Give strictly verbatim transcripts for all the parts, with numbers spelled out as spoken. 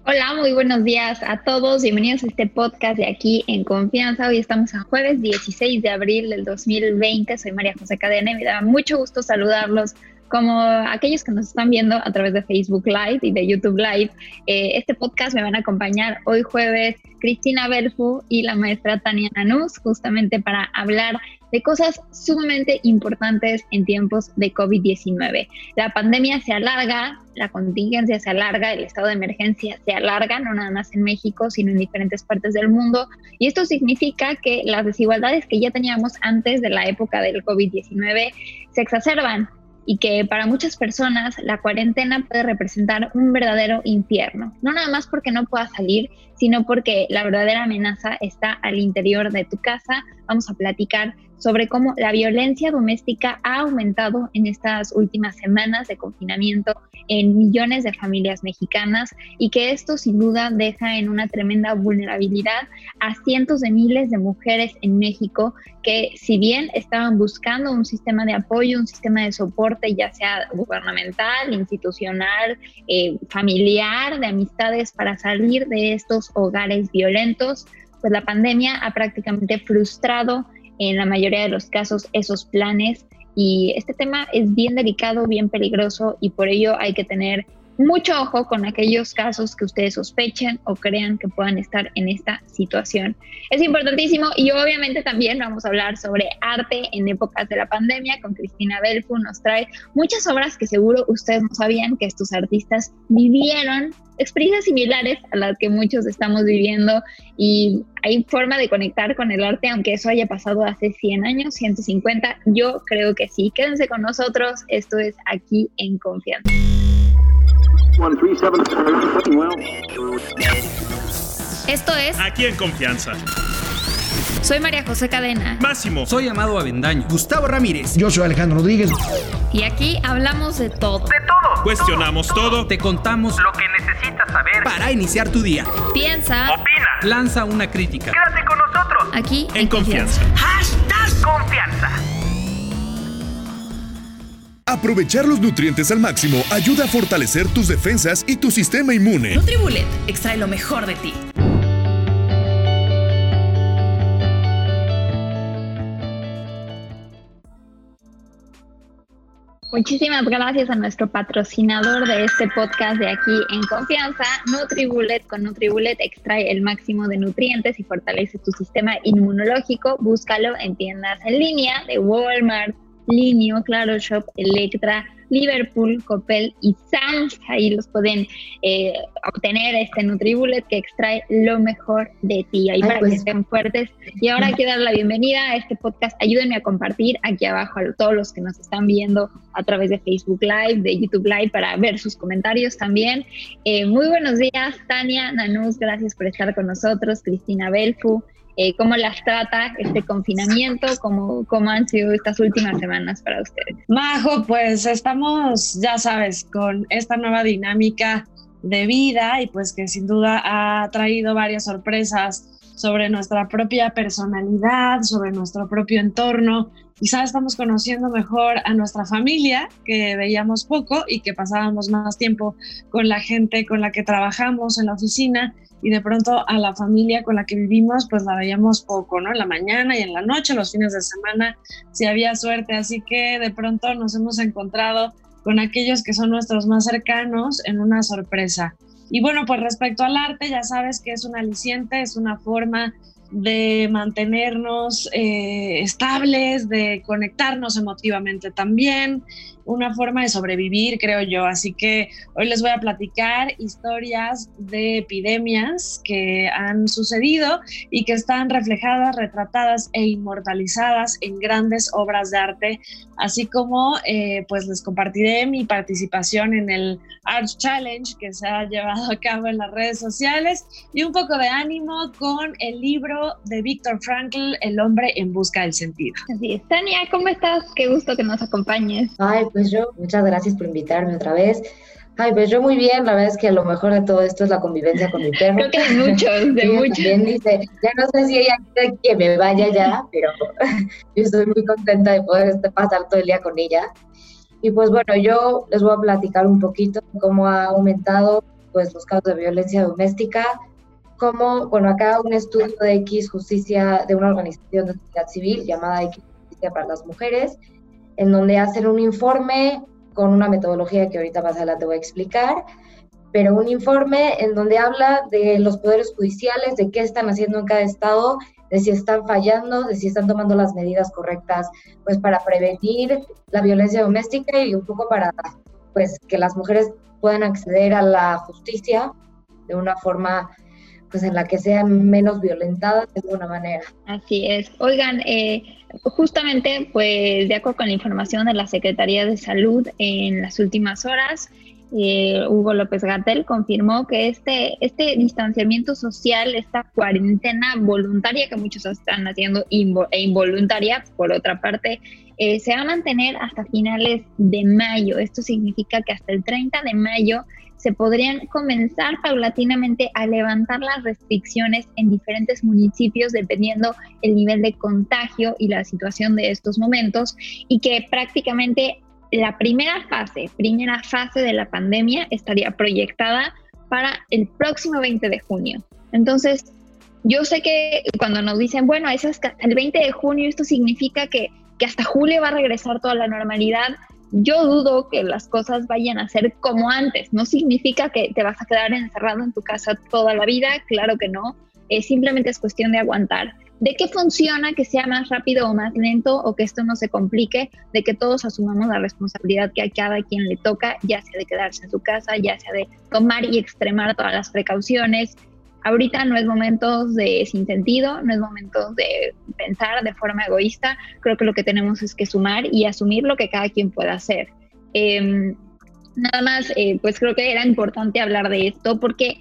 Hola, muy buenos días a todos. Bienvenidos a este podcast de Aquí en Confianza. Hoy estamos en jueves dieciséis de abril del dos mil veinte. Soy María José Cadena y me da mucho gusto saludarlos como aquellos que nos están viendo a través de Facebook Live y de YouTube Live. Eh, este podcast me van a acompañar hoy jueves Cristina Belfu y la maestra Tania Nanús, justamente para hablar de cosas sumamente importantes en tiempos de COVID diecinueve. La pandemia se alarga, la contingencia se alarga, el estado de emergencia se alarga, no nada más en México, sino en diferentes partes del mundo. Y esto significa que las desigualdades que ya teníamos antes de la época del COVID diecinueve se exacerban y que para muchas personas la cuarentena puede representar un verdadero infierno. No nada más porque no puedas salir, sino porque la verdadera amenaza está al interior de tu casa. Vamos a platicar sobre cómo la violencia doméstica ha aumentado en estas últimas semanas de confinamiento en millones de familias mexicanas y que esto sin duda deja en una tremenda vulnerabilidad a cientos de miles de mujeres en México que, si bien estaban buscando un sistema de apoyo, un sistema de soporte, ya sea gubernamental, institucional, eh, familiar, de amistades para salir de estos hogares violentos, pues la pandemia ha prácticamente frustrado en la mayoría de los casos esos planes, y este tema es bien delicado, bien peligroso, y por ello hay que tener mucho ojo con aquellos casos que ustedes sospechen o crean que puedan estar en esta situación. Es importantísimo, y obviamente también vamos a hablar sobre arte en épocas de la pandemia con Cristina Belfu. Nos trae muchas obras que seguro ustedes no sabían que estos artistas vivieron experiencias similares a las que muchos estamos viviendo, y hay forma de conectar con el arte, aunque eso haya pasado hace cien años, ciento cincuenta, yo creo que sí. Quédense con nosotros, esto es Aquí en Confianza. Esto es Aquí en Confianza. Soy María José Cadena. Máximo. Soy Amado Avendaño. Gustavo Ramírez. Yo soy Alejandro Rodríguez. Y aquí hablamos de todo. De todo. Cuestionamos todo. todo. Te contamos lo que necesitas saber para iniciar tu día. Piensa. Opina. Lanza una crítica. Quédate con nosotros. Aquí en, en Confianza. Hashtag Confianza. Aprovechar los nutrientes al máximo ayuda a fortalecer tus defensas y tu sistema inmune. Nutribullet extrae lo mejor de ti. Muchísimas gracias a nuestro patrocinador de este podcast de Aquí en Confianza, Nutribullet. Con Nutribullet extrae el máximo de nutrientes y fortalece tu sistema inmunológico. Búscalo en tiendas en línea de Walmart, Linio, Claro Shop, Electra, Liverpool, Coppel y Sam's. Ahí los pueden eh, obtener este Nutribullet que extrae lo mejor de ti, ahí Ay, para pues. que estén fuertes. Y ahora quiero dar la bienvenida a este podcast. Ayúdenme a compartir aquí abajo a todos los que nos están viendo a través de Facebook Live, de YouTube Live, para ver sus comentarios también. Eh, muy buenos días, Tania Nanús, gracias por estar con nosotros. Cristina Belfu, Eh, ¿cómo las trata este confinamiento? ¿Cómo, ¿Cómo han sido estas últimas semanas para ustedes? Majo, pues estamos, ya sabes, con esta nueva dinámica de vida y pues que sin duda ha traído varias sorpresas sobre nuestra propia personalidad, sobre nuestro propio entorno. Quizás estamos conociendo mejor a nuestra familia, que veíamos poco y que pasábamos más tiempo con la gente con la que trabajamos en la oficina, y de pronto a la familia con la que vivimos pues la veíamos poco, ¿no? En la mañana y en la noche, los fines de semana, si había suerte. Así que de pronto nos hemos encontrado con aquellos que son nuestros más cercanos en una sorpresa. Y bueno, pues respecto al arte, ya sabes que es un aliciente, es una forma de mantenernos eh, estables, de conectarnos emotivamente también, una forma de sobrevivir, creo yo. Así que hoy les voy a platicar historias de epidemias que han sucedido y que están reflejadas, retratadas e inmortalizadas en grandes obras de arte, así como eh, pues les compartiré mi participación en el Arts Challenge que se ha llevado a cabo en las redes sociales, y un poco de ánimo con el libro de Viktor Frankl, El hombre en busca del sentido. Así es. Tania, ¿cómo estás? Qué gusto que nos acompañes. Ay, pues yo, muchas gracias por invitarme otra vez. Ay, pues yo muy bien, la verdad es que lo mejor de todo esto es la convivencia con mi perro. Creo que de muchos, de muchos. También dice, ya no sé si ella quiere que me vaya ya, pero yo estoy muy contenta de poder pasar todo el día con ella. Y pues bueno, yo les voy a platicar un poquito cómo ha aumentado pues, los casos de violencia doméstica, como, bueno, acá un estudio de X Justicia, de una organización de sociedad civil llamada X Justicia para las Mujeres, en donde hacen un informe con una metodología que ahorita más adelante voy a explicar, pero un informe en donde habla de los poderes judiciales, de qué están haciendo en cada estado, de si están fallando, de si están tomando las medidas correctas, pues para prevenir la violencia doméstica y un poco para, pues, que las mujeres puedan acceder a la justicia de una forma, pues, en la que sean menos violentadas de alguna manera. Así es. Oigan, eh, justamente, pues, de acuerdo con la información de la Secretaría de Salud en las últimas horas, Eh, Hugo López-Gatell confirmó que este, este distanciamiento social, esta cuarentena voluntaria que muchos están haciendo invo- e involuntaria, por otra parte, eh, se va a mantener hasta finales de mayo. Esto significa que hasta el treinta de mayo se podrían comenzar paulatinamente a levantar las restricciones en diferentes municipios dependiendo el nivel de contagio y la situación de estos momentos, y que prácticamente la primera fase, primera fase de la pandemia estaría proyectada para el próximo veinte de junio. Entonces, yo sé que cuando nos dicen, bueno, es hasta el veinte de junio, esto significa que, que hasta julio va a regresar toda la normalidad. Yo dudo que las cosas vayan a ser como antes. No significa que te vas a quedar encerrado en tu casa toda la vida, claro que no. Eh, simplemente es cuestión de aguantar. ¿De qué funciona que sea más rápido o más lento, o que esto no se complique? De que todos asumamos la responsabilidad que a cada quien le toca, ya sea de quedarse en su casa, ya sea de tomar y extremar todas las precauciones. Ahorita no es momento de sinsentido, no es momento de pensar de forma egoísta. Creo que lo que tenemos es que sumar y asumir lo que cada quien pueda hacer. Eh, nada más, eh, pues creo que era importante hablar de esto porque...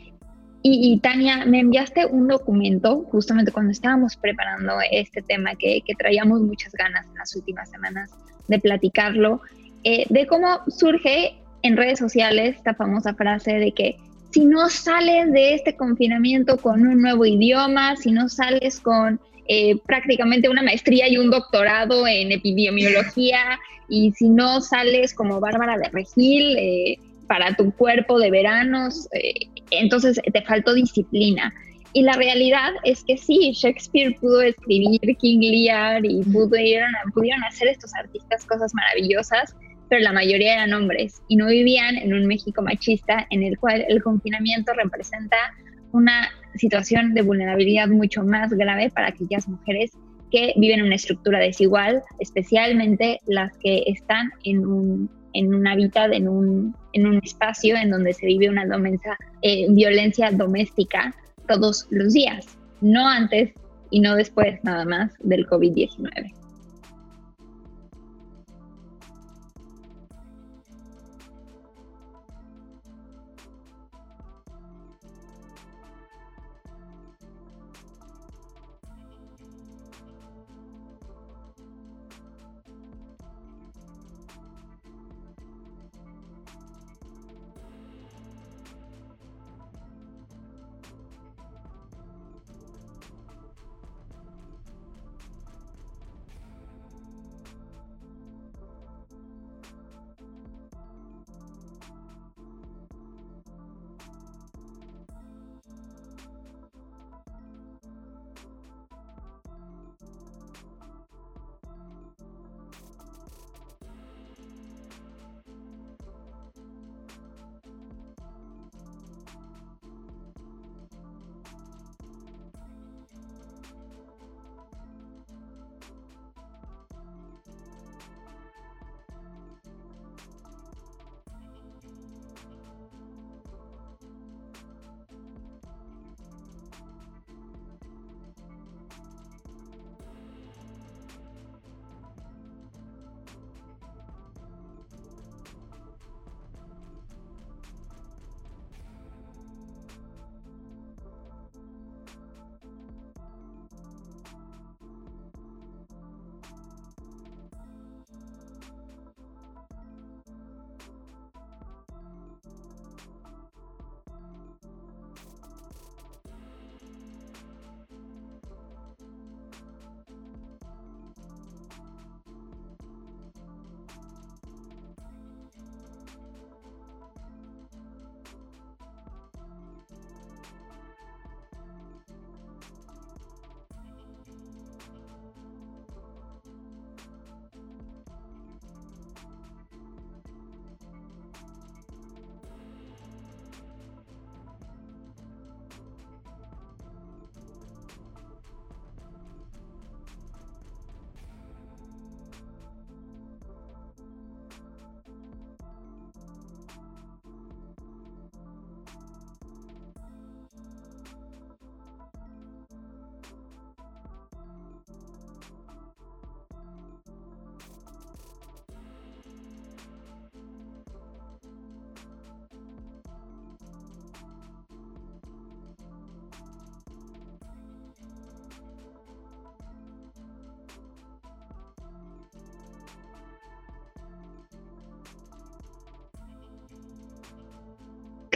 Y, y Tania, me enviaste un documento justamente cuando estábamos preparando este tema que, que traíamos muchas ganas en las últimas semanas de platicarlo, eh, de cómo surge en redes sociales esta famosa frase de que si no sales de este confinamiento con un nuevo idioma, si no sales con eh, prácticamente una maestría y un doctorado en epidemiología, y si no sales como Bárbara de Regil, eh, para tu cuerpo de veranos, eh, entonces te faltó disciplina. Y la realidad es que sí, Shakespeare pudo escribir King Lear y pudieron, pudieron hacer estos artistas cosas maravillosas, pero la mayoría eran hombres y no vivían en un México machista en el cual el confinamiento representa una situación de vulnerabilidad mucho más grave para aquellas mujeres que viven en una estructura desigual, especialmente las que están en un en un hábitat, en un, en un espacio en donde se vive una domensa, eh, violencia doméstica todos los días, no antes y no después nada más del COVID diecinueve.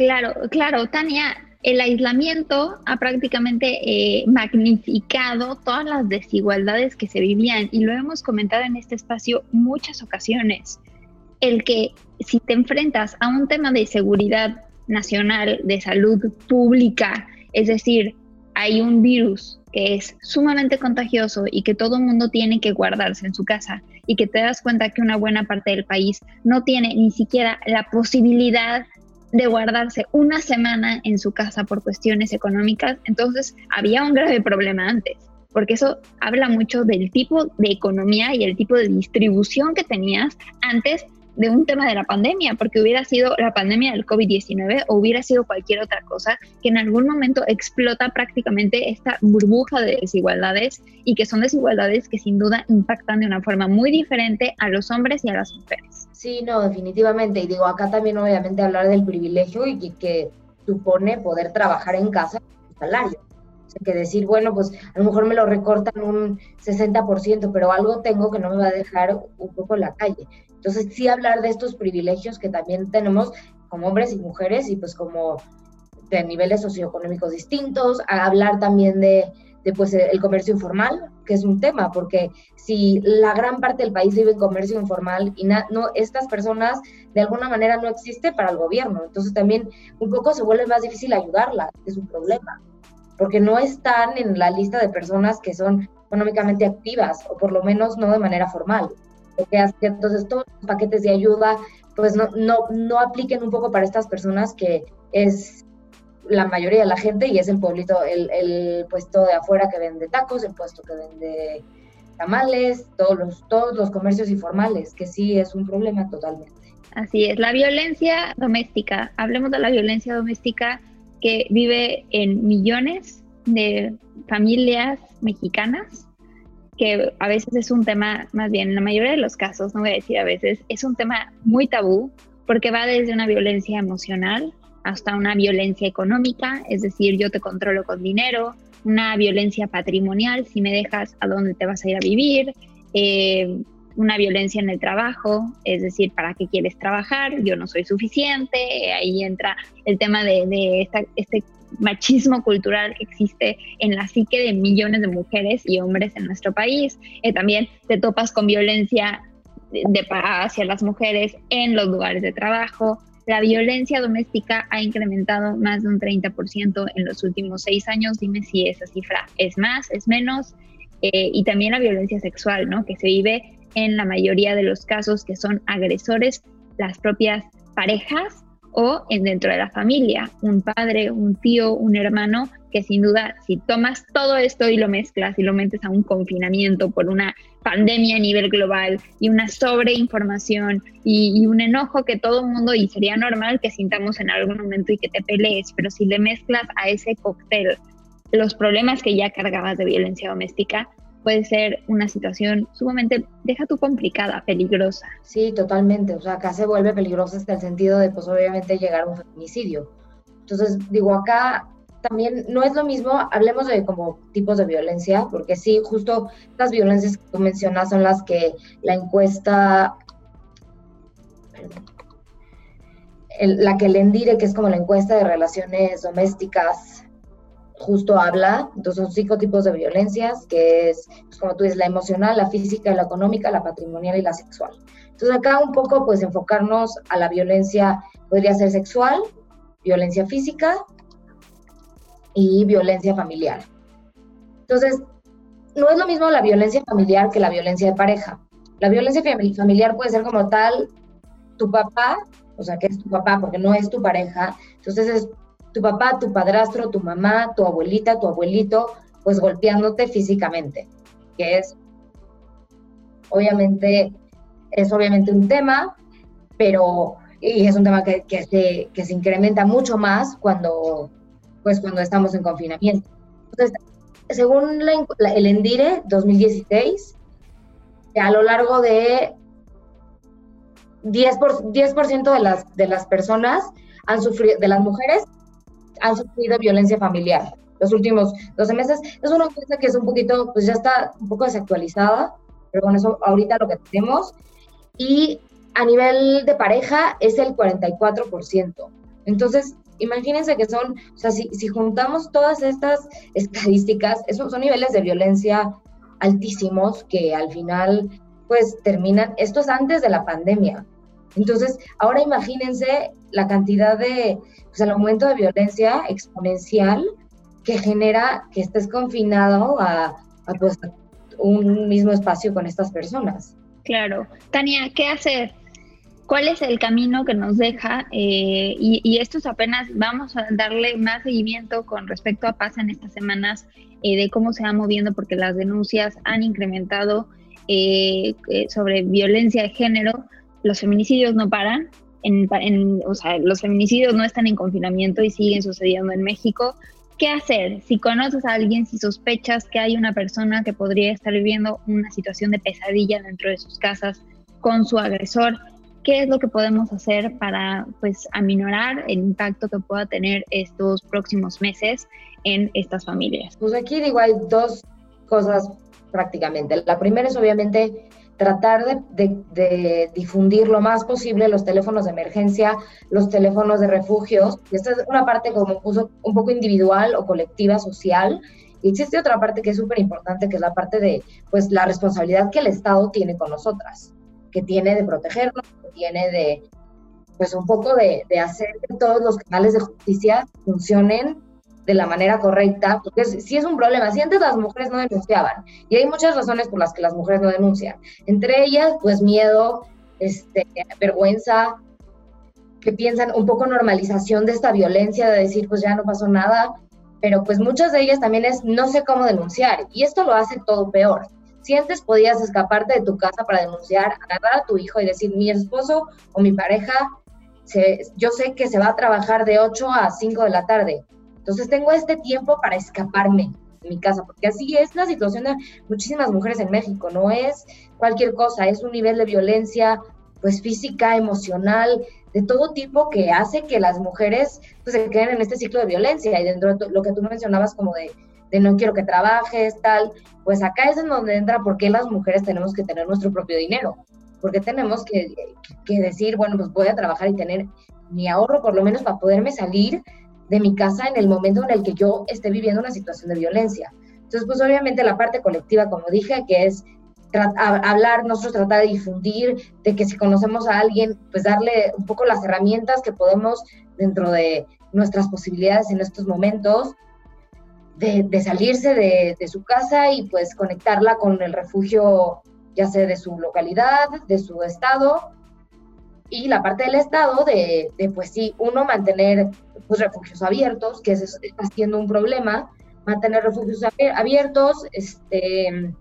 Claro, claro, Tania, el aislamiento ha prácticamente eh, magnificado todas las desigualdades que se vivían y lo hemos comentado en este espacio muchas ocasiones. El que si te enfrentas a un tema de seguridad nacional, de salud pública, es decir, hay un virus que es sumamente contagioso y que todo el mundo tiene que guardarse en su casa y que te das cuenta que una buena parte del país no tiene ni siquiera la posibilidad de guardarse una semana en su casa por cuestiones económicas, entonces había un grave problema antes, porque eso habla mucho del tipo de economía y el tipo de distribución que tenías antes de un tema de la pandemia, porque hubiera sido la pandemia del COVID diecinueve o hubiera sido cualquier otra cosa que en algún momento explota prácticamente esta burbuja de desigualdades y que son desigualdades que sin duda impactan de una forma muy diferente a los hombres y a las mujeres. Sí, no, definitivamente. Y digo, acá también obviamente hablar del privilegio y que, que supone poder trabajar en casa con salario. O sea, que decir, bueno, pues a lo mejor me lo recortan un sesenta por ciento, pero algo tengo que no me va a dejar un poco en la calle. Entonces, sí hablar de estos privilegios que también tenemos como hombres y mujeres y pues como de niveles socioeconómicos distintos, a hablar también de, de pues el comercio informal, que es un tema, porque si la gran parte del país vive en comercio informal y na, no, estas personas de alguna manera no existen para el gobierno, entonces también un poco se vuelve más difícil ayudarlas, es un problema, porque no están en la lista de personas que son económicamente activas, o por lo menos no de manera formal. Que hace que entonces todos los paquetes de ayuda pues no, no, no apliquen un poco para estas personas que es la mayoría de la gente y es el pueblito, el, el puesto de afuera que vende tacos, el puesto que vende tamales, todos los, todos los comercios informales, que sí es un problema totalmente. Así es, la violencia doméstica, hablemos de la violencia doméstica que vive en millones de familias mexicanas, que a veces es un tema, más bien en la mayoría de los casos, no voy a decir a veces, es un tema muy tabú, porque va desde una violencia emocional hasta una violencia económica, es decir, yo te controlo con dinero, una violencia patrimonial, si me dejas a dónde te vas a ir a vivir, eh, una violencia en el trabajo, es decir, ¿para qué quieres trabajar? Yo no soy suficiente, ahí entra el tema de, de esta, este machismo cultural que existe en la psique de millones de mujeres y hombres en nuestro país. Eh, también te topas con violencia de, de, hacia las mujeres en los lugares de trabajo. La violencia doméstica ha incrementado más de un treinta por ciento en los últimos seis años. Dime si esa cifra es más, es menos. Eh, y también la violencia sexual, ¿no? Que se vive en la mayoría de los casos, que son agresores las propias parejas o en dentro de la familia, un padre, un tío, un hermano, que sin duda si tomas todo esto y lo mezclas y lo metes a un confinamiento por una pandemia a nivel global y una sobreinformación y, y un enojo que todo el mundo, y sería normal que sintamos en algún momento y que te pelees, pero si le mezclas a ese cóctel los problemas que ya cargabas de violencia doméstica, puede ser una situación sumamente, deja tú complicada, peligrosa. Sí, totalmente. O sea, acá se vuelve peligrosa hasta el sentido de, pues, obviamente llegar a un feminicidio. Entonces, digo, acá también no es lo mismo, hablemos de como tipos de violencia, porque sí, justo las violencias que tú mencionas son las que la encuesta, perdón, el, la que el ENDIRE, que es como la encuesta de relaciones domésticas, justo habla. Entonces son cinco tipos de violencias, que es, pues como tú dices, la emocional, la física, la económica, la patrimonial y la sexual. Entonces acá un poco pues enfocarnos a la violencia, podría ser sexual, violencia física y violencia familiar. Entonces, no es lo mismo la violencia familiar que la violencia de pareja. La violencia familiar puede ser como tal tu papá, o sea, que es tu papá porque no es tu pareja, entonces es tu papá, tu padrastro, tu mamá, tu abuelita, tu abuelito, pues golpeándote físicamente, que es obviamente, es obviamente un tema, pero, y es un tema que, que, se, que se incrementa mucho más cuando, pues cuando estamos en confinamiento. Entonces, según la, la, el ENDIRE dos mil dieciséis, a lo largo de diez por ciento de las, de las personas han sufrido, de las mujeres, han sufrido violencia familiar los últimos doce meses. Es una cosa que es un poquito, pues ya está un poco desactualizada, pero bueno, eso ahorita lo que tenemos. Y a nivel de pareja es el cuarenta y cuatro por ciento. Entonces, imagínense que son, o sea, si, si juntamos todas estas estadísticas, esos son niveles de violencia altísimos que al final, pues terminan, esto es antes de la pandemia. Entonces, ahora imagínense la cantidad de, pues el aumento de violencia exponencial que genera que estés confinado a, a pues, un mismo espacio con estas personas. Claro. Tania, ¿qué hacer? ¿Cuál es el camino que nos deja? Eh, y, y esto es apenas, vamos a darle más seguimiento con respecto a Pasa en estas semanas, eh, de cómo se va moviendo, porque las denuncias han incrementado eh, eh, sobre violencia de género. Los feminicidios no paran, en, en, o sea, los feminicidios no están en confinamiento y siguen sucediendo en México. ¿Qué hacer? Si conoces a alguien, si sospechas que hay una persona que podría estar viviendo una situación de pesadilla dentro de sus casas con su agresor, ¿qué es lo que podemos hacer para, pues, aminorar el impacto que pueda tener estos próximos meses en estas familias? Pues aquí digo, hay dos cosas prácticamente. La primera es obviamente tratar de, de, de difundir lo más posible los teléfonos de emergencia, los teléfonos de refugios. Esta es una parte como un poco individual o colectiva, social. Y existe otra parte que es súper importante, que es la parte de, pues, la responsabilidad que el Estado tiene con nosotras, que tiene de protegernos, que tiene de, pues, un poco de, de hacer que todos los canales de justicia funcionen de la manera correcta, porque sí es un problema. Si antes las mujeres no denunciaban, y hay muchas razones por las que las mujeres no denuncian, entre ellas, pues, miedo, este, vergüenza, que piensan un poco normalización de esta violencia, de decir, pues ya no pasó nada, pero pues muchas de ellas también es no sé cómo denunciar, y esto lo hace todo peor. Si antes podías escaparte de tu casa para denunciar, agarrar a tu hijo y decir, mi esposo o mi pareja, se, yo sé que se va a trabajar de ocho a cinco de la tarde, entonces tengo este tiempo para escaparme de mi casa, porque así es la situación de muchísimas mujeres en México, no es cualquier cosa, es un nivel de violencia, pues, física, emocional, de todo tipo, que hace que las mujeres, pues, se queden en este ciclo de violencia. Y dentro de lo que tú mencionabas como de, de no quiero que trabajes, tal, pues acá es en donde entra por qué las mujeres tenemos que tener nuestro propio dinero, porque tenemos que, que decir, bueno, pues voy a trabajar y tener mi ahorro por lo menos para poderme salir de mi casa en el momento en el que yo esté viviendo una situación de violencia. Entonces, pues obviamente la parte colectiva, como dije, que es tra- hablar, nosotros tratar de difundir, de que si conocemos a alguien, pues darle un poco las herramientas que podemos dentro de nuestras posibilidades en estos momentos, de, de salirse de, de su casa y pues conectarla con el refugio, ya sea de su localidad, de su estado, y la parte del Estado de, de pues sí, uno, mantener pues, refugios abiertos, que es, está siendo un problema, mantener refugios abiertos, este,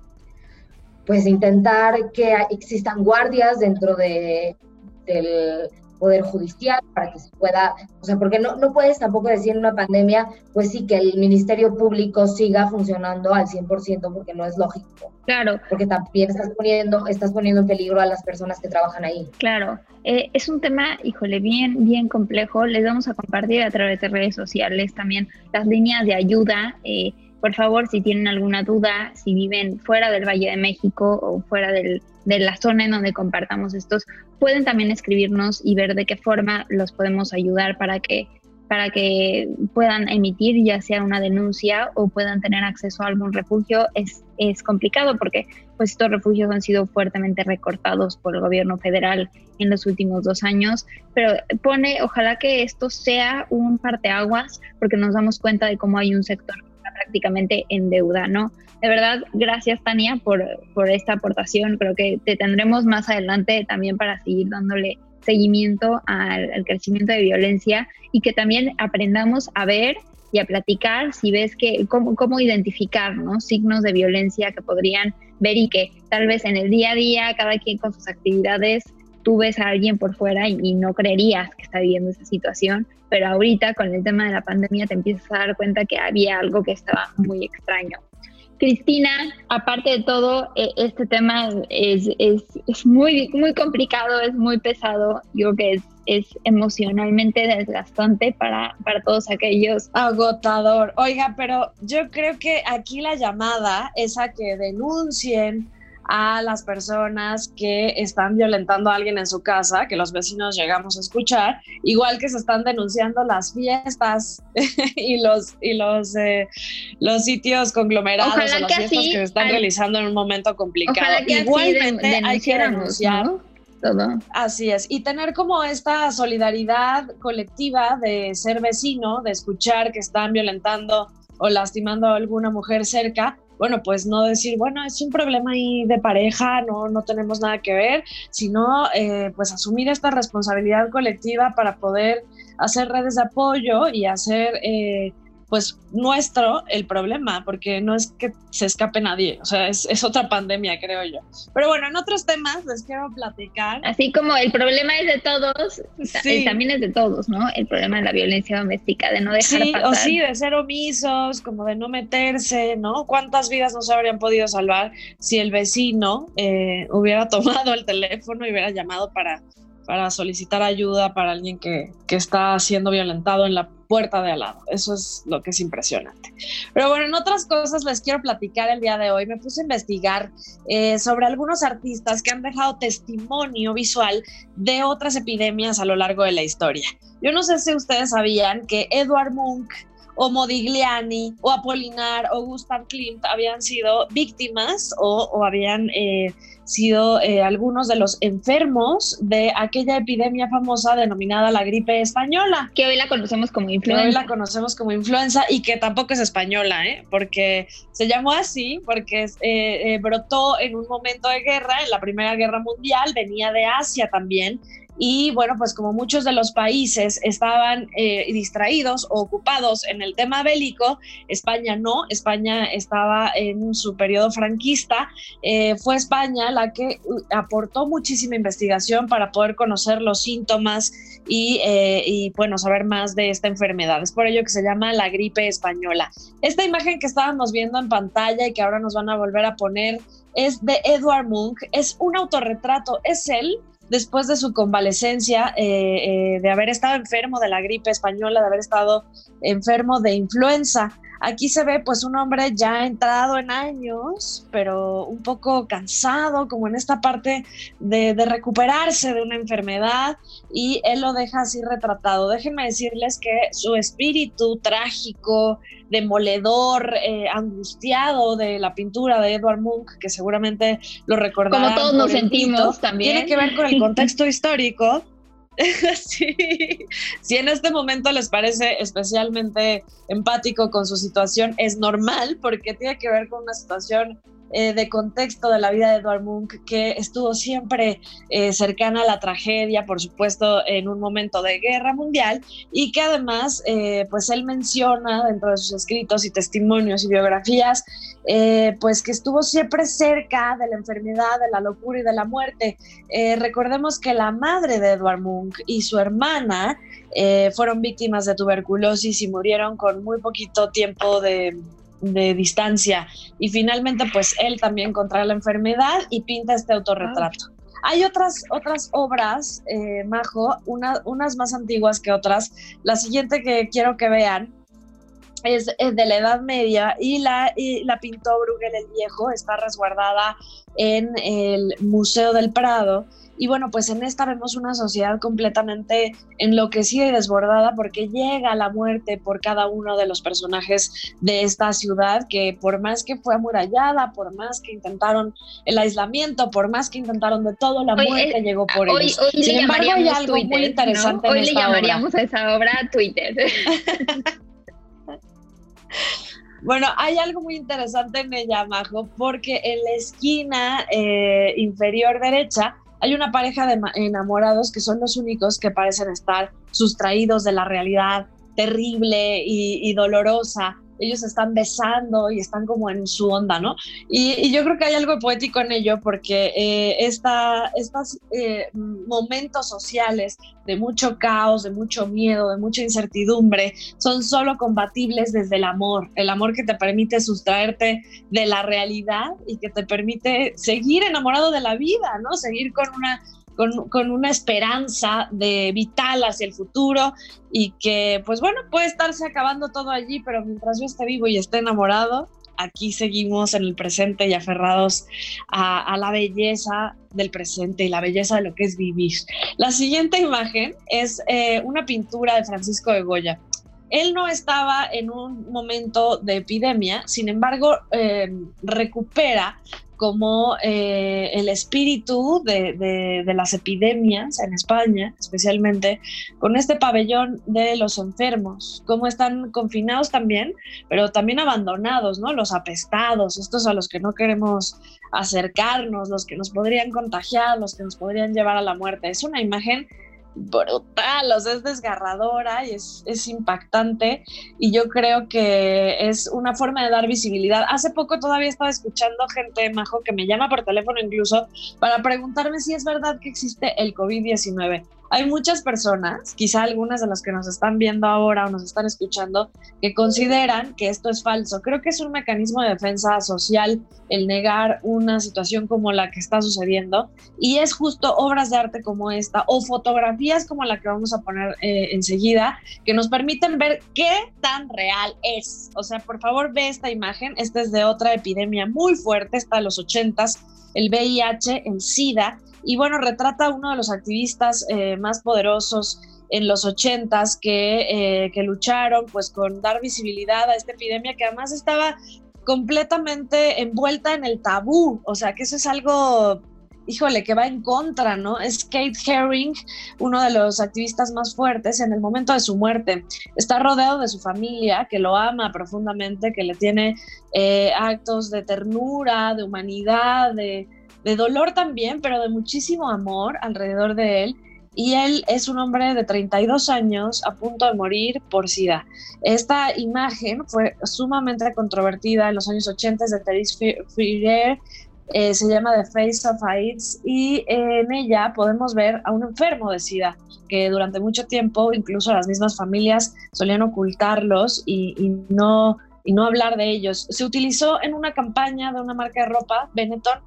pues intentar que existan guardias dentro de, del Poder Judicial para que se pueda, o sea, porque no, no puedes tampoco decir en una pandemia, pues sí, que el Ministerio Público siga funcionando al cien por ciento, porque no es lógico. Claro. Porque también estás poniendo, estás poniendo en peligro a las personas que trabajan ahí. Claro. Eh, es un tema, híjole, bien, bien complejo. Les vamos a compartir a través de redes sociales también las líneas de ayuda. Eh, por favor, si tienen alguna duda, si viven fuera del Valle de México o fuera del, de la zona en donde compartamos estos, pueden también escribirnos y ver de qué forma los podemos ayudar para que, para que puedan emitir ya sea una denuncia o puedan tener acceso a algún refugio. Es, es complicado porque pues estos refugios han sido fuertemente recortados por el gobierno federal en los últimos dos años, pero pone, ojalá que esto sea un parteaguas, porque nos damos cuenta de cómo hay un sector que está prácticamente en deuda, ¿no? De verdad, gracias, Tania, por, por esta aportación. Creo que te tendremos más adelante también para seguir dándole seguimiento al, al crecimiento de violencia y que también aprendamos a ver y a platicar si ves que cómo, cómo identificar, ¿no?, signos de violencia que podrían ver y que tal vez en el día a día, cada quien con sus actividades, tú ves a alguien por fuera y, y no creerías que está viviendo esa situación, pero ahorita con el tema de la pandemia te empiezas a dar cuenta que había algo que estaba muy extraño. Cristina, aparte de todo, eh, este tema es, es, es muy, muy complicado, es muy pesado. Yo creo que es, es emocionalmente desgastante para, para todos aquellos. Agotador. Oiga, pero yo creo que aquí la llamada es a que denuncien, a las personas que están violentando a alguien en su casa, que los vecinos llegamos a escuchar, igual que se están denunciando las fiestas y los, y los, eh, los sitios conglomerados Ojalá o las que fiestas así, que se están al, realizando en un momento complicado. Ojalá que Igualmente así de, hay que denunciar, ¿no? Todo. Así es, y tener como esta solidaridad colectiva de ser vecino, de escuchar que están violentando o lastimando a alguna mujer cerca. Bueno, pues no decir, bueno, es un problema ahí de pareja, no, no tenemos nada que ver, sino eh, pues asumir esta responsabilidad colectiva para poder hacer redes de apoyo y hacer eh, pues nuestro el problema, porque no es que se escape nadie, o sea, es, es otra pandemia, creo yo. Pero bueno, en otros temas les quiero platicar. Así como el problema es de todos, sí. también es de todos, ¿no? El problema de la violencia doméstica, de no dejar sí, pasar. O sí, de ser omisos, como de no meterse, ¿no? ¿Cuántas vidas no se habrían podido salvar si el vecino eh, hubiera tomado el teléfono y hubiera llamado para, para solicitar ayuda para alguien que, que está siendo violentado en la puerta de al lado? Eso es lo que es impresionante. Pero bueno, en otras cosas les quiero platicar el día de hoy. Me puse a investigar eh, sobre algunos artistas que han dejado testimonio visual de otras epidemias a lo largo de la historia. Yo no sé si ustedes sabían que Edvard Munch o Modigliani o Apolinar o Gustav Klimt habían sido víctimas o, o habían eh, sido eh, algunos de los enfermos de aquella epidemia famosa denominada la gripe española. Que hoy la conocemos como influenza. Que hoy la conocemos como influenza y que tampoco es española, ¿eh? Porque se llamó así, porque eh, eh, brotó en un momento de guerra, en la Primera Guerra Mundial, venía de Asia también. Y bueno, pues como muchos de los países estaban eh, distraídos o ocupados en el tema bélico, España no, España estaba en su periodo franquista, eh, fue España la que aportó muchísima investigación para poder conocer los síntomas y, eh, y bueno, saber más de esta enfermedad. Es por ello que se llama la gripe española. Esta imagen que estábamos viendo en pantalla y que ahora nos van a volver a poner es de Edvard Munch, es un autorretrato, es él después de su convalecencia, eh, eh, de haber estado enfermo de la gripe española, de haber estado enfermo de influenza. Aquí se ve pues un hombre ya entrado en años, pero un poco cansado, como en esta parte de, de recuperarse de una enfermedad, y él lo deja así retratado. Déjenme decirles que su espíritu trágico, demoledor, eh, angustiado de la pintura de Edvard Munch, que seguramente lo recordarán. Como todos nos sentimos mito, también. Tiene que ver con el contexto histórico. Sí. Si en este momento les parece especialmente empático con su situación, es normal, porque tiene que ver con una situación eh, de contexto de la vida de Edvard Munch, que estuvo siempre eh, cercana a la tragedia, por supuesto en un momento de guerra mundial, y que además eh, pues él menciona dentro de sus escritos y testimonios y biografías Eh, pues que estuvo siempre cerca de la enfermedad, de la locura y de la muerte. Eh, recordemos que la madre de Edvard Munch y su hermana eh, fueron víctimas de tuberculosis y murieron con muy poquito tiempo de, de distancia, y finalmente pues él también contrae la enfermedad y pinta este autorretrato. Hay otras, otras obras, eh, Majo, una, unas más antiguas que otras. La siguiente que quiero que vean es de la Edad Media y la, y la pintó Bruegel el Viejo, está resguardada en el Museo del Prado. Y bueno, pues en esta vemos una sociedad completamente enloquecida y desbordada, porque llega la muerte por cada uno de los personajes de esta ciudad, que por más que fue amurallada, por más que intentaron el aislamiento, por más que intentaron de todo, la hoy, muerte eh, llegó por hoy, ellos. Hoy Sin le embargo, hay algo Twitter, muy interesante, ¿no? Hoy en le esta llamaríamos obra. a esa obra Twitter. Bueno, hay algo muy interesante en ella, Majo, porque en la esquina eh, inferior derecha hay una pareja de enamorados que son los únicos que parecen estar sustraídos de la realidad terrible y, y dolorosa. Ellos están besando y están como en su onda, ¿no? Y, y yo creo que hay algo poético en ello, porque eh, esta, estos eh, momentos sociales de mucho caos, de mucho miedo, de mucha incertidumbre, son solo combatibles desde el amor, el amor que te permite sustraerte de la realidad y que te permite seguir enamorado de la vida, ¿no? Seguir con una Con, con una esperanza de vital hacia el futuro, y que pues bueno, puede estarse acabando todo allí, pero mientras yo esté vivo y esté enamorado, aquí seguimos en el presente y aferrados a, a la belleza del presente y la belleza de lo que es vivir. La siguiente imagen es eh, una pintura de Francisco de Goya. Él no estaba en un momento de epidemia, sin embargo, eh, recupera como eh, el espíritu de, de, de las epidemias en España, especialmente con este pabellón de los enfermos, cómo están confinados también, pero también abandonados, ¿no? Los apestados, estos a los que no queremos acercarnos, los que nos podrían contagiar, los que nos podrían llevar a la muerte. Es una imagen brutal, o sea, es desgarradora y es, es impactante, y yo creo que es una forma de dar visibilidad. Hace poco todavía estaba escuchando gente, Majo, que me llama por teléfono incluso para preguntarme si es verdad que existe el covid diecinueve. Hay muchas personas, quizá algunas de las que nos están viendo ahora o nos están escuchando, que consideran que esto es falso. Creo que es un mecanismo de defensa social el negar una situación como la que está sucediendo, y es justo obras de arte como esta o fotografías como la que vamos a poner eh, enseguida, que nos permiten ver qué tan real es. O sea, por favor, ve esta imagen. Esta es de otra epidemia muy fuerte, esta de los ochentas, el V I H, el SIDA, y bueno, retrata a uno de los activistas eh, más poderosos en los ochentas que, eh, que lucharon pues con dar visibilidad a esta epidemia que además estaba completamente envuelta en el tabú. O sea, que eso es algo, híjole, que va en contra, ¿no? Es Kate Herring, uno de los activistas más fuertes en el momento de su muerte. Está rodeado de su familia, que lo ama profundamente, que le tiene eh, actos de ternura, de humanidad, de, de dolor también, pero de muchísimo amor alrededor de él. Y él es un hombre de treinta y dos años a punto de morir por SIDA. Esta imagen fue sumamente controvertida en los años ochenta de Therese Freire. Eh, se llama The Face of AIDS, y eh, en ella podemos ver a un enfermo de SIDA que durante mucho tiempo incluso las mismas familias solían ocultarlos y, y, no, y no hablar de ellos. Se utilizó en una campaña de una marca de ropa, Benetton,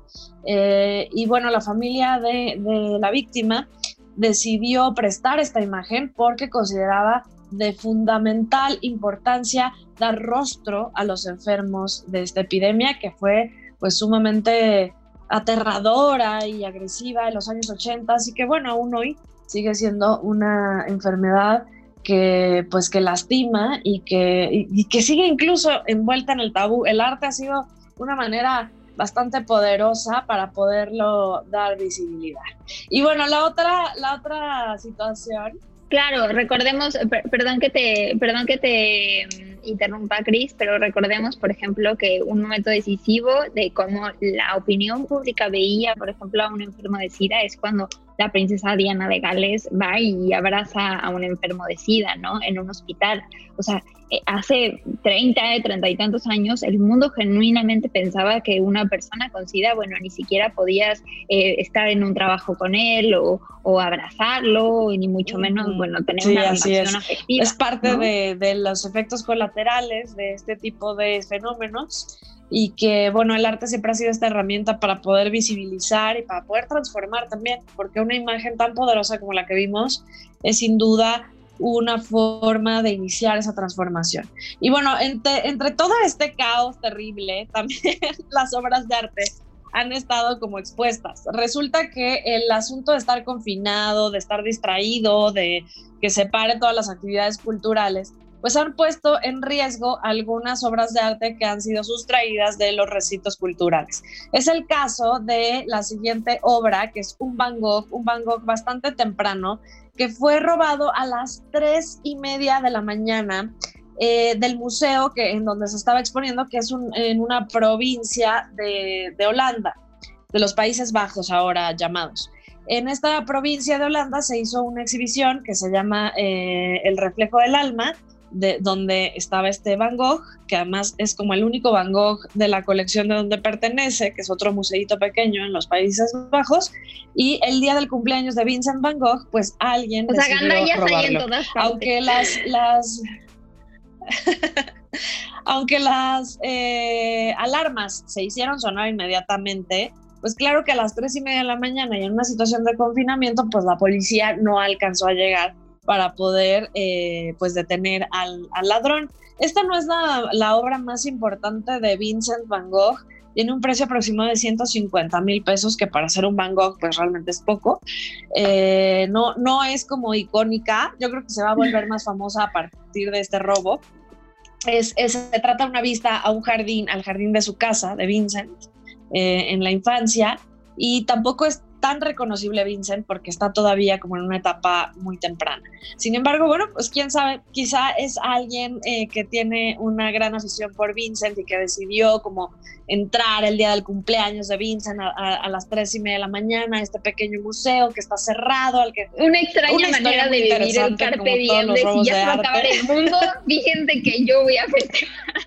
eh, y bueno, la familia de, de la víctima decidió prestar esta imagen porque consideraba de fundamental importancia dar rostro a los enfermos de esta epidemia que fue pues sumamente aterradora y agresiva en los años ochenta, así que bueno, aún hoy sigue siendo una enfermedad que pues que lastima y que, y, y que sigue incluso envuelta en el tabú. El arte ha sido una manera bastante poderosa para poderlo dar visibilidad. Y bueno, la otra, la otra situación. Claro, recordemos, per, perdón que te, perdón que te interrumpa, Cris, pero recordemos, por ejemplo, que un momento decisivo de cómo la opinión pública veía, por ejemplo, a un enfermo de SIDA es cuando la princesa Diana de Gales va y abraza a un enfermo de SIDA, ¿no? En un hospital. O sea, hace treinta, treinta y tantos años, el mundo genuinamente pensaba que una persona con SIDA, bueno, ni siquiera podías eh, estar en un trabajo con él o, o abrazarlo, ni mucho menos, bueno, tener sí, una relación es. afectiva. Es parte, ¿no?, de, de los efectos colaterales de este tipo de fenómenos, y que, bueno, el arte siempre ha sido esta herramienta para poder visibilizar y para poder transformar también, porque una imagen tan poderosa como la que vimos es sin duda una forma de iniciar esa transformación. Y bueno, entre, entre todo este caos terrible, también las obras de arte han estado como expuestas. Resulta que el asunto de estar confinado, de estar distraído, de que se pare todas las actividades culturales, pues han puesto en riesgo algunas obras de arte que han sido sustraídas de los recintos culturales. Es el caso de la siguiente obra, que es un Van Gogh, un Van Gogh bastante temprano, que fue robado a las tres y media de la mañana eh, del museo que, en donde se estaba exponiendo, que es un, en una provincia de, de Holanda, de los Países Bajos ahora llamados. En esta provincia de Holanda se hizo una exhibición que se llama eh, El reflejo del alma, de donde estaba este Van Gogh, que además es como el único Van Gogh de la colección de donde pertenece, que es otro museíto pequeño en los Países Bajos, y el día del cumpleaños de Vincent Van Gogh, pues alguien o sea, decidió robarlo. Aunque las, las aunque las eh, alarmas se hicieron sonar inmediatamente, pues claro que a las tres y media de la mañana y en una situación de confinamiento, pues la policía no alcanzó a llegar para poder eh, pues detener al, al ladrón. Esta no es la, la obra más importante de Vincent Van Gogh. Tiene un precio aproximado de ciento cincuenta mil pesos, que para ser un Van Gogh pues realmente es poco. Eh, no, no es como icónica. Yo creo que se va a volver más famosa a partir de este robo. Es, es, se trata de una vista a un jardín, al jardín de su casa, de Vincent, eh, en la infancia, y tampoco es tan reconocible Vincent porque está todavía como en una etapa muy temprana. Sin embargo, bueno, pues quién sabe, quizá es alguien eh, que tiene una gran afición por Vincent y que decidió como entrar el día del cumpleaños de Vincent a, a, a las tres y media de la mañana a este pequeño museo que está cerrado. Al que, una extraña una manera de vivir el carpe diem, de si ya se va a acabar el mundo, fíjense que yo voy a festejar.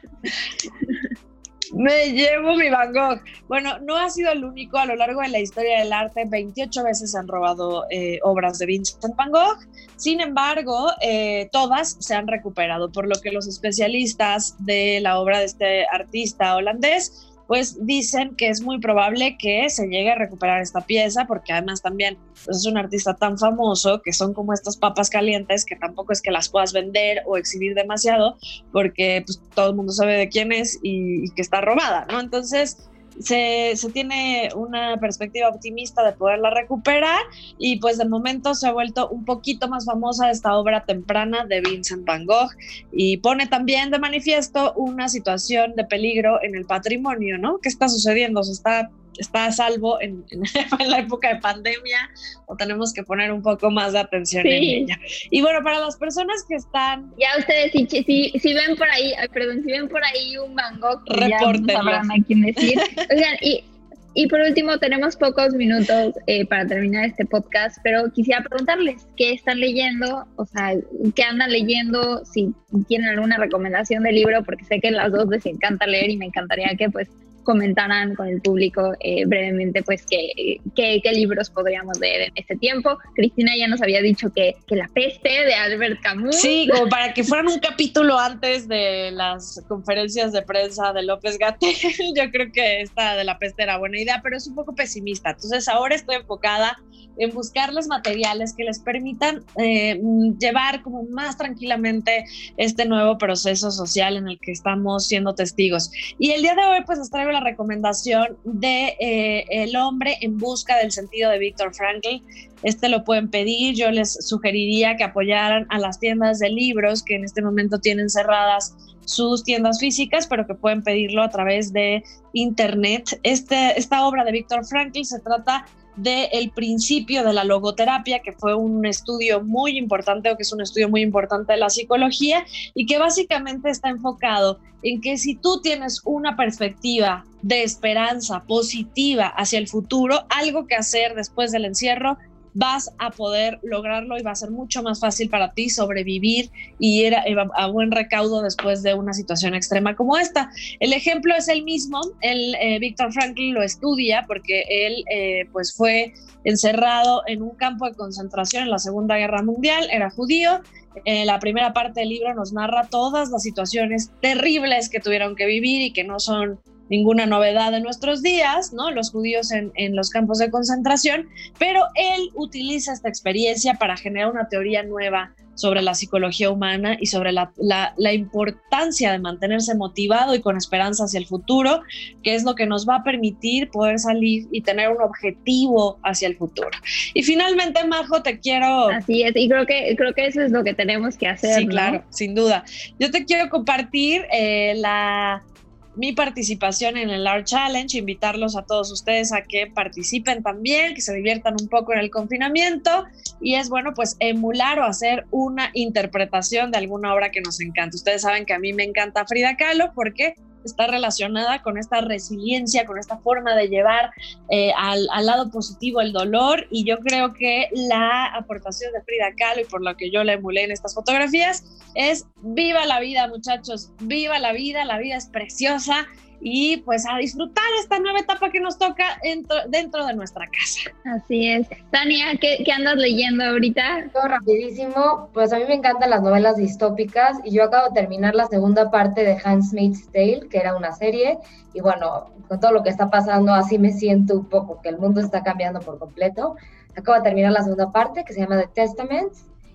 Me llevo mi Van Gogh. Bueno, no ha sido el único. A lo largo de la historia del arte, veintiocho veces se han robado eh, obras de Vincent Van Gogh. Sin embargo, eh, todas se han recuperado, por lo que los especialistas de la obra de este artista holandés pues dicen que es muy probable que se llegue a recuperar esta pieza, porque además también pues, es un artista tan famoso que son como estas papas calientes que tampoco es que las puedas vender o exhibir demasiado, porque pues, todo el mundo sabe de quién es y, y que está robada, ¿no? Entonces se, se tiene una perspectiva optimista de poderla recuperar, y pues de momento se ha vuelto un poquito más famosa esta obra temprana de Vincent Van Gogh, y pone también de manifiesto una situación de peligro en el patrimonio, ¿no? ¿Qué está sucediendo? ¿Se está, está a salvo en, en la época de pandemia, o tenemos que poner un poco más de atención sí. en ella? Y bueno, para las personas que están... Ya ustedes, si, si, si ven por ahí, perdón, si ven por ahí un Van Gogh, ya sabrán a quién decir. Oigan, y, y por último, tenemos pocos minutos eh, para terminar este podcast, pero quisiera preguntarles qué están leyendo, o sea, qué andan leyendo, si tienen alguna recomendación de libro, porque sé que a las dos les encanta leer y me encantaría que pues comentaran con el público eh, brevemente pues qué, qué, qué libros podríamos leer en este tiempo. Cristina ya nos había dicho que, que La peste de Albert Camus. Sí, como para que fueran un capítulo antes de las conferencias de prensa de López-Gatell. Yo creo que esta de La peste era buena idea, pero es un poco pesimista. Entonces ahora estoy enfocada en buscarles materiales que les permitan eh, llevar como más tranquilamente este nuevo proceso social en el que estamos siendo testigos. Y el día de hoy pues les traigo la recomendación de eh, El hombre en busca del sentido de Viktor Frankl. Este lo pueden pedir. Yo les sugeriría que apoyaran a las tiendas de libros que en este momento tienen cerradas sus tiendas físicas, pero que pueden pedirlo a través de internet. Este, esta obra de Viktor Frankl se trata del principio de la logoterapia, que fue un estudio muy importante, o que es un estudio muy importante de la psicología, y que básicamente está enfocado en que si tú tienes una perspectiva de esperanza positiva hacia el futuro, algo que hacer después del encierro, vas a poder lograrlo y va a ser mucho más fácil para ti sobrevivir y ir a, a buen recaudo después de una situación extrema como esta. El ejemplo es el mismo. El, eh, Viktor Frankl lo estudia porque él eh, pues fue encerrado en un campo de concentración en la Segunda Guerra Mundial, era judío. Eh, la primera parte del libro nos narra todas las situaciones terribles que tuvieron que vivir y que no son ninguna novedad de nuestros días, ¿no? Los judíos en, en los campos de concentración, pero él utiliza esta experiencia para generar una teoría nueva sobre la psicología humana y sobre la, la, la importancia de mantenerse motivado y con esperanza hacia el futuro, que es lo que nos va a permitir poder salir y tener un objetivo hacia el futuro. Y finalmente, Majo, te quiero... Así es, y creo que, creo que eso es lo que tenemos que hacer, Sí, ¿no? claro, sin duda. Yo te quiero compartir eh, la... mi participación en el Art Challenge, invitarlos a todos ustedes a que participen también, que se diviertan un poco en el confinamiento, y es bueno pues emular o hacer una interpretación de alguna obra que nos encanta. Ustedes saben que a mí me encanta Frida Kahlo porque está relacionada con esta resiliencia, con esta forma de llevar eh, al, al lado positivo el dolor, y yo creo que la aportación de Frida Kahlo, y por lo que yo la emulé en estas fotografías, es viva la vida, muchachos, viva la vida, la vida es preciosa, y pues a disfrutar esta nueva etapa que nos toca dentro, dentro de nuestra casa. Así es. Tania, ¿qué, qué andas leyendo ahorita? Todo rapidísimo, pues a mí me encantan las novelas distópicas, y yo acabo de terminar la segunda parte de Handmaid's Tale, que era una serie, y bueno, con todo lo que está pasando, así me siento un poco, que el mundo está cambiando por completo. Acabo de terminar la segunda parte, que se llama The Testaments,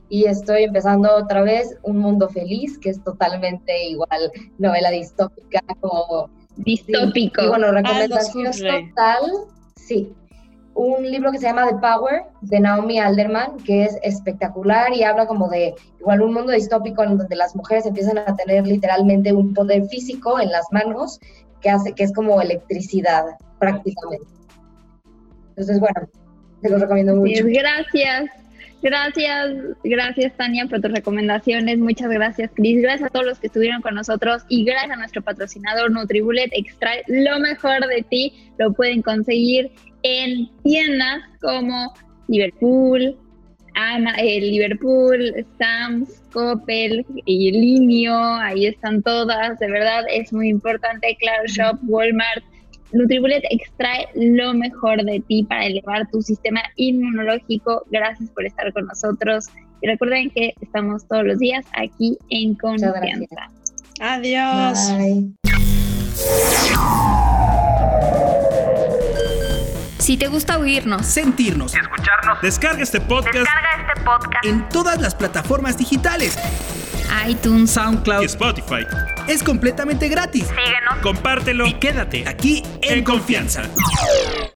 y estoy empezando otra vez Un Mundo Feliz, que es totalmente igual novela distópica, como... Distópico. Sí. Y bueno, recomendación total, sí. Un libro que se llama The Power, de Naomi Alderman, que es espectacular y habla como de igual un mundo distópico en donde las mujeres empiezan a tener literalmente un poder físico en las manos que hace que es como electricidad prácticamente. Entonces, bueno, te lo recomiendo mucho. Gracias. Gracias, gracias Tania por tus recomendaciones, muchas gracias Cris, gracias a todos los que estuvieron con nosotros y gracias a nuestro patrocinador NutriBullet. Extrae lo mejor de ti, lo pueden conseguir en tiendas como Liverpool, Ana, eh, Liverpool, Sam's, Coppel y Linio, ahí están todas, de verdad es muy importante, Claro Shop, Walmart. NutriBullet extrae lo mejor de ti para elevar tu sistema inmunológico. Gracias por estar con nosotros. Y recuerden que estamos todos los días aquí en Confianza. Adiós. Bye. Si te gusta oírnos, Sentirnos Y escucharnos. Descarga este podcast Descarga este podcast. en todas las plataformas digitales. iTunes, SoundCloud y Spotify. es completamente gratis. Síguenos. Compártelo Y quédate aquí en en confianza.